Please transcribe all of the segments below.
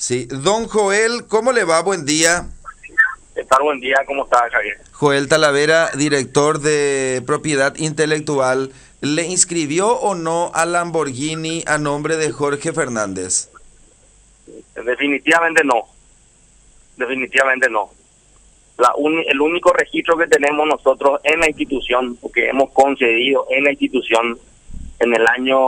Sí, don Joel, ¿cómo le va? Buen día. ¿Qué tal? Buen día, ¿cómo está, Javier? Joel Talavera, director de Propiedad Intelectual, ¿le inscribió o no a Lamborghini a nombre de Jorge Fernández? Definitivamente no, definitivamente no. El único registro que tenemos nosotros en la institución, que hemos concedido en la institución en el año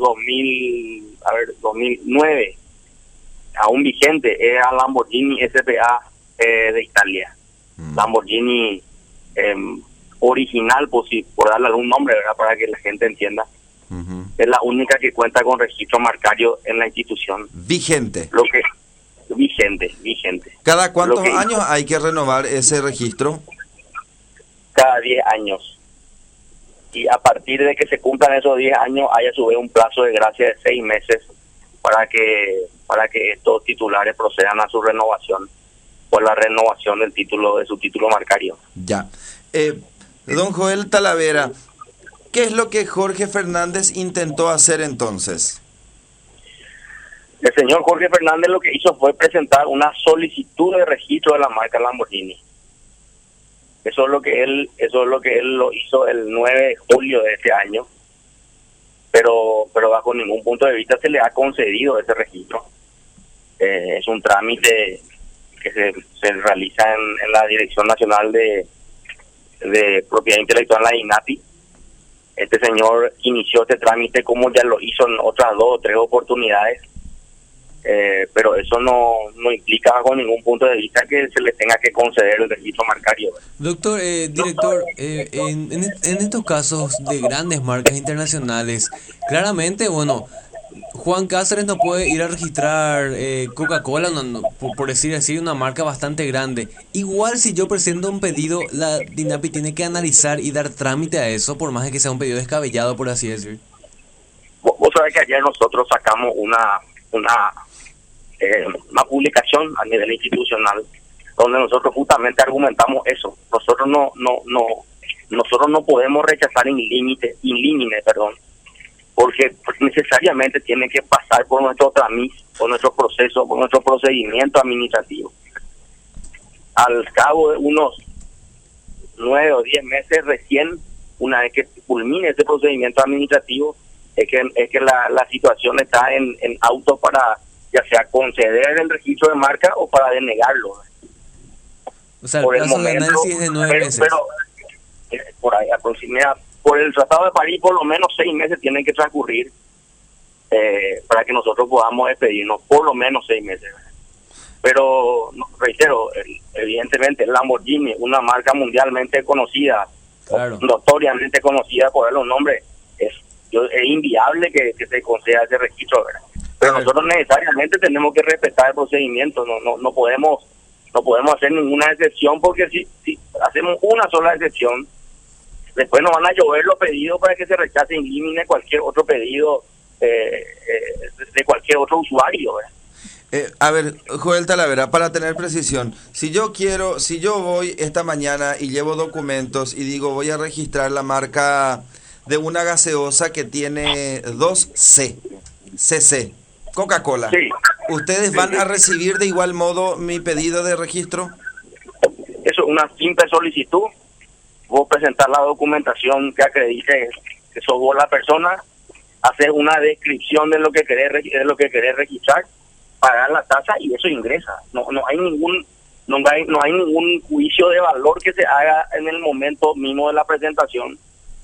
2009, aún vigente, es a Lamborghini SPA de Italia. Lamborghini original, por darle algún nombre, ¿verdad? Para que la gente entienda. Es la única que cuenta con registro marcario en la institución. Vigente. Vigente. ¿Cada cuántos años hay que renovar ese registro? Cada 10 años. Y a partir de que se cumplan esos 10 años, hay a su vez un plazo de gracia de 6 meses para que estos titulares procedan a su renovación, por la renovación del título, de su título marcario. Ya. Don Joel Talavera, ¿qué es lo que Jorge Fernández intentó hacer entonces? El señor Jorge Fernández lo que hizo fue presentar una solicitud de registro de la marca Lamborghini. Eso es lo que él lo hizo el 9 de julio de este año. Pero bajo ningún punto de vista se le ha concedido ese registro. Es un trámite que se realiza en la Dirección Nacional de Propiedad Intelectual, la INAPI. Este señor inició este trámite como ya lo hizo en otras 2 o 3 oportunidades, pero eso no implica bajo ningún punto de vista que se le tenga que conceder el registro marcario. Doctor, director, en estos casos de grandes marcas internacionales, claramente, bueno, Juan Cáceres no puede ir a registrar Coca-Cola, por decir así, una marca bastante grande. Igual si yo presento un pedido, la DINAPI tiene que analizar y dar trámite a eso, por más de que sea un pedido descabellado, por así decir. Vos sabés que ayer nosotros sacamos una publicación a nivel institucional donde nosotros justamente argumentamos eso. Nosotros no podemos rechazar in limine, porque necesariamente tiene que pasar por nuestro trámite, por nuestro proceso, por nuestro procedimiento administrativo. Al cabo de unos 9 o 10 meses recién, una vez que culmine ese procedimiento administrativo, es que la situación está en auto para ya sea conceder el registro de marca o para denegarlo. O sea, el plazo de análisis es de 9 meses. Pero por ahí aproximadamente, por el Tratado de París, por lo menos 6 meses tienen que transcurrir para que nosotros podamos expedirnos, por lo menos 6 meses. Pero, reitero, evidentemente Lamborghini, una marca mundialmente conocida, claro, notoriamente conocida por los nombres, es inviable que se conceda ese registro, ¿verdad? Pero nosotros necesariamente tenemos que respetar el procedimiento, no podemos hacer ninguna excepción, porque si hacemos una sola excepción, después nos van a llover los pedidos para que se rechace in limine cualquier otro pedido de cualquier otro usuario, ¿verdad? A ver, Joel Talavera, para tener precisión, si yo voy esta mañana y llevo documentos y digo voy a registrar la marca de una gaseosa que tiene 2C, CC, Coca-Cola, sí, ¿ustedes van a recibir de igual modo mi pedido de registro? Eso es una simple solicitud. Vos presentar la documentación que acredite que sos vos la persona, hacer una descripción de lo que querés registrar, pagar la tasa y eso ingresa. No hay ningún juicio de valor que se haga en el momento mismo de la presentación.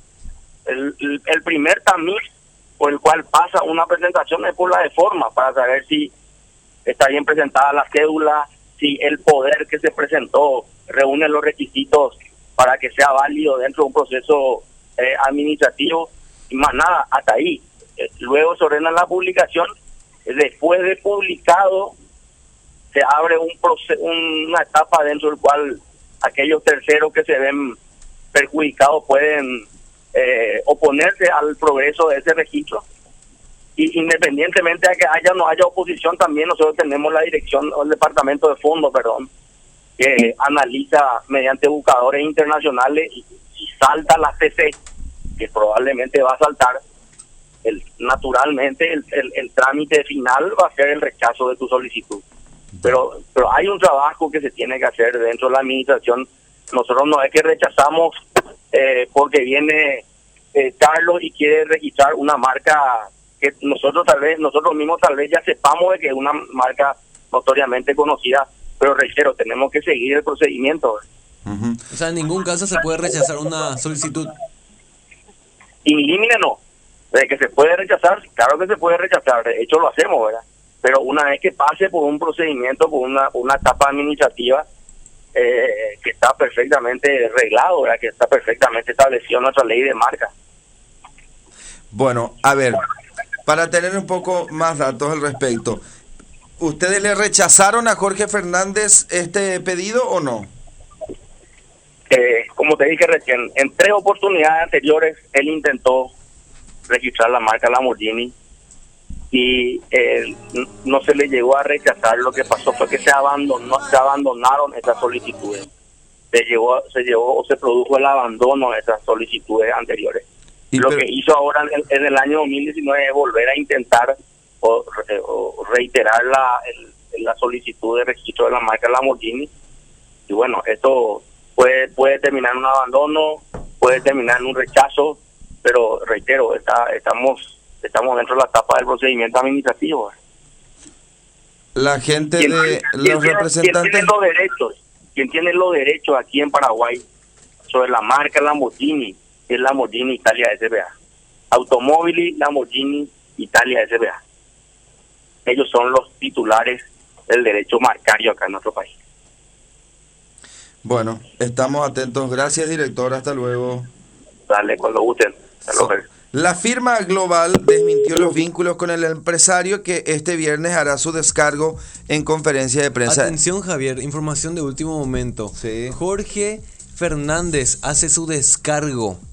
El primer tamiz por el cual pasa una presentación es por la de forma, para saber si está bien presentada la cédula, si el poder que se presentó reúne los requisitos para que sea válido dentro de un proceso administrativo, y más nada, hasta ahí. Luego se ordena la publicación. Después de publicado, se abre una etapa dentro del cual aquellos terceros que se ven perjudicados pueden oponerse al progreso de ese registro. Y independientemente de que haya o no haya oposición, también nosotros tenemos la dirección, o el departamento de fondos, que analiza mediante buscadores internacionales, y si salta la CC, que probablemente va a saltar, naturalmente el trámite final va a ser el rechazo de tu solicitud. Pero hay un trabajo que se tiene que hacer dentro de la administración. Nosotros no es que rechazamos porque viene Carlos y quiere registrar una marca que nosotros mismos tal vez ya sepamos de que es una marca notoriamente conocida, pero reitero, tenemos que seguir el procedimiento. O sea, en ningún caso se puede rechazar una solicitud. In limine no. De que se puede rechazar, claro que se puede rechazar, de hecho lo hacemos, ¿verdad? Pero una vez que pase por un procedimiento, por una etapa administrativa que está perfectamente reglado, ¿verdad? Que está perfectamente establecido en nuestra ley de marca. Bueno, a ver, para tener un poco más datos al respecto, ¿ustedes le rechazaron a Jorge Fernández este pedido o no? Como te dije recién, en 3 oportunidades anteriores él intentó registrar la marca Lamborghini y no se le llegó a rechazar. Lo que pasó fue que se abandonaron esas solicitudes. Se produjo el abandono de esas solicitudes anteriores. Lo que hizo ahora en el año 2019 es volver a intentar o reiterar la solicitud de registro de la marca Lamborghini. Y bueno, esto puede terminar en un abandono, puede terminar en un rechazo, pero reitero, estamos dentro de la etapa del procedimiento administrativo. La gente de los representantes... ¿Quién tiene los derechos aquí en Paraguay sobre la marca Lamborghini? Es Lamborghini Italia S.p.A. Automóvil Lamborghini Italia S.p.A. Ellos son los titulares del derecho marcario acá en nuestro país. Bueno, estamos atentos. Gracias, director. Hasta luego. Dale, cuando gusten. La firma Global desmintió los vínculos con el empresario que este viernes hará su descargo en conferencia de prensa. Atención, Javier, información de último momento. Sí. Jorge Fernández hace su descargo